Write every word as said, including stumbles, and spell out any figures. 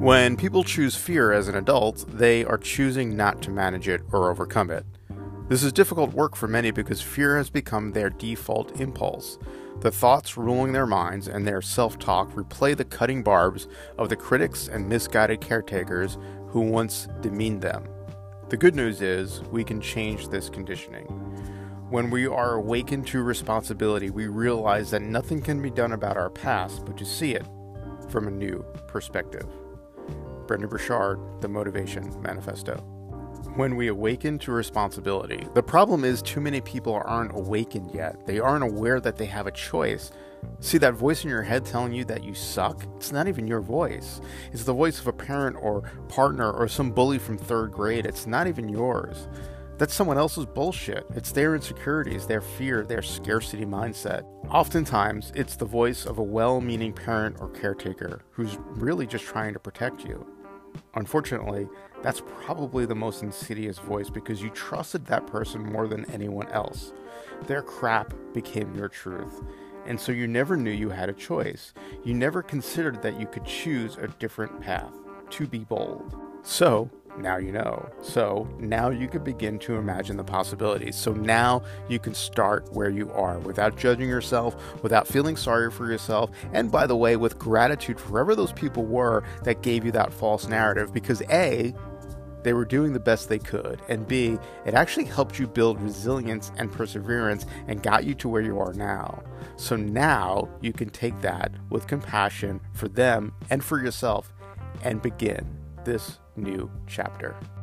When people choose fear as an adult, they are choosing not to manage it or overcome it. This is difficult work for many because fear has become their default impulse. The thoughts ruling their minds and their self-talk replay the cutting barbs of the critics and misguided caretakers who once demeaned them. The good news is we can change this conditioning. When we are awakened to responsibility, we realize that nothing can be done about our past but to see it from a new perspective. Brendon Burchard, The Motivation Manifesto. When we awaken to responsibility, the problem is too many people aren't awakened yet. They aren't aware that they have a choice. See that voice in your head telling you that you suck? It's not even your voice. It's the voice of a parent or partner or some bully from third grade. It's not even yours. That's someone else's bullshit. It's their insecurities, their fear, their scarcity mindset. Oftentimes, it's the voice of a well-meaning parent or caretaker who's really just trying to protect you. Unfortunately, that's probably the most insidious voice because you trusted that person more than anyone else. Their crap became your truth, and so you never knew you had a choice. You never considered that you could choose a different path, to be bold. So, now you know. So now you can begin to imagine the possibilities. So now you can start where you are without judging yourself, without feeling sorry for yourself, and by the way, with gratitude for whoever those people were that gave you that false narrative, because A, they were doing the best they could, and B, it actually helped you build resilience and perseverance and got you to where you are now. So now you can take that with compassion for them and for yourself and begin this new chapter.